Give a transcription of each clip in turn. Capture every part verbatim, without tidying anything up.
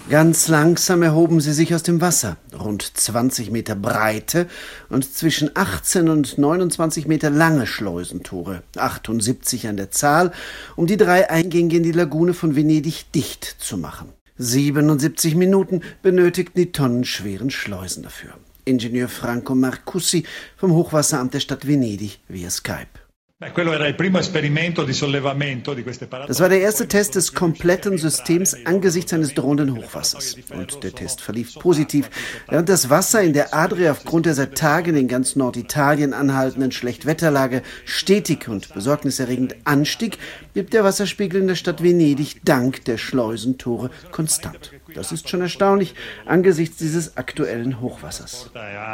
Ganz langsam erhoben sie sich aus dem Wasser. Rund zwanzig Meter breite und zwischen achtzehn und neunundzwanzig Meter lange Schleusentore, achtundsiebzig an der Zahl, um die drei Eingänge in die Lagune von Venedig dicht zu machen. siebenundsiebzig Minuten benötigten die tonnenschweren Schleusen dafür. Ingenieur Franco Marcussi vom Hochwasseramt der Stadt Venedig via Skype. Das war der erste Test des kompletten Systems angesichts eines drohenden Hochwassers. Und der Test verlief positiv. Während das Wasser in der Adria aufgrund der seit Tagen in ganz Norditalien anhaltenden Schlechtwetterlage stetig und besorgniserregend anstieg, blieb der Wasserspiegel in der Stadt Venedig dank der Schleusentore konstant. Das ist schon erstaunlich angesichts dieses aktuellen Hochwassers.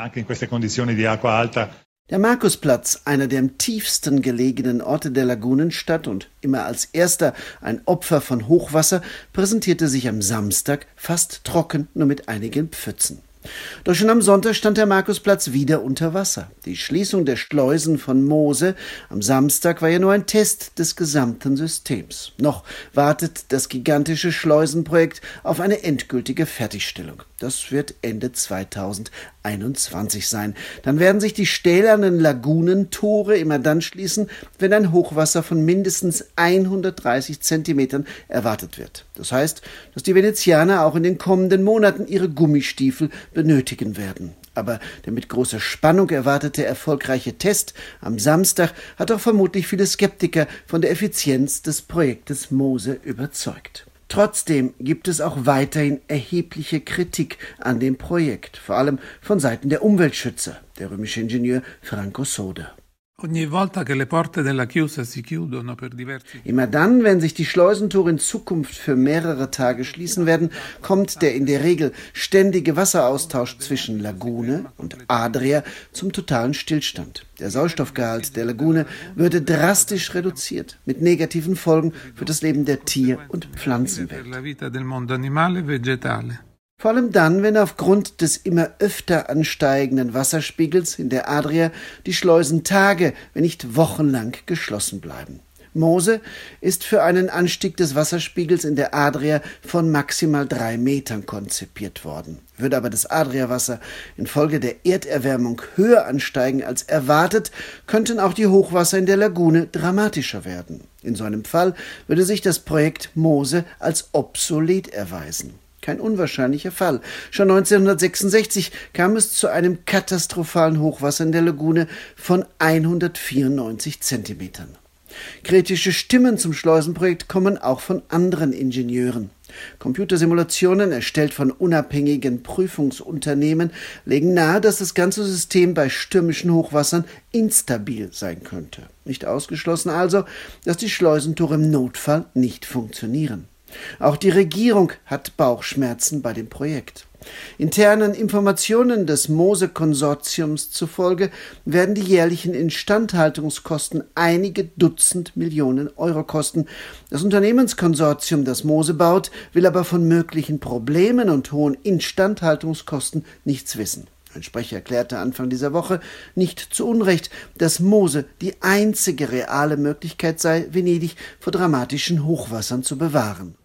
Der Markusplatz, einer der am tiefsten gelegenen Orte der Lagunenstadt und immer als erster ein Opfer von Hochwasser, präsentierte sich am Samstag fast trocken, nur mit einigen Pfützen. Doch schon am Sonntag stand der Markusplatz wieder unter Wasser. Die Schließung der Schleusen von Mose am Samstag war ja nur ein Test des gesamten Systems. Noch wartet das gigantische Schleusenprojekt auf eine endgültige Fertigstellung. Das wird Ende zweitausendeinundzwanzig sein. Dann werden sich die stählernen Lagunentore immer dann schließen, wenn ein Hochwasser von mindestens hundertdreißig Zentimetern erwartet wird. Das heißt, dass die Venezianer auch in den kommenden Monaten ihre Gummistiefel benötigen werden. Aber der mit großer Spannung erwartete erfolgreiche Test am Samstag hat auch vermutlich viele Skeptiker von der Effizienz des Projektes Mose überzeugt. Trotzdem gibt es auch weiterhin erhebliche Kritik an dem Projekt, vor allem von Seiten der Umweltschützer, der römische Ingenieur Franco Soda. Immer dann, wenn sich die Schleusentore in Zukunft für mehrere Tage schließen werden, kommt der in der Regel ständige Wasseraustausch zwischen Lagune und Adria zum totalen Stillstand. Der Sauerstoffgehalt der Lagune würde drastisch reduziert, mit negativen Folgen für das Leben der Tier- und Pflanzenwelt. Vor allem dann, wenn aufgrund des immer öfter ansteigenden Wasserspiegels in der Adria die Schleusen Tage, wenn nicht wochenlang geschlossen bleiben. Mose ist für einen Anstieg des Wasserspiegels in der Adria von maximal drei Metern konzipiert worden. Würde aber das Adriawasser infolge der Erderwärmung höher ansteigen als erwartet, könnten auch die Hochwasser in der Lagune dramatischer werden. In so einem Fall würde sich das Projekt Mose als obsolet erweisen. Kein unwahrscheinlicher Fall. Schon neunzehnhundertsechsundsechzig kam es zu einem katastrophalen Hochwasser in der Lagune von hundertvierundneunzig Zentimetern. Kritische Stimmen zum Schleusenprojekt kommen auch von anderen Ingenieuren. Computersimulationen, erstellt von unabhängigen Prüfungsunternehmen, legen nahe, dass das ganze System bei stürmischen Hochwassern instabil sein könnte. Nicht ausgeschlossen also, dass die Schleusentore im Notfall nicht funktionieren. Auch die Regierung hat Bauchschmerzen bei dem Projekt. Internen Informationen des Mose-Konsortiums zufolge werden die jährlichen Instandhaltungskosten einige Dutzend Millionen Euro kosten. Das Unternehmenskonsortium, das Mose baut, will aber von möglichen Problemen und hohen Instandhaltungskosten nichts wissen. Ein Sprecher erklärte Anfang dieser Woche nicht zu Unrecht, dass Mose die einzige reale Möglichkeit sei, Venedig vor dramatischen Hochwassern zu bewahren.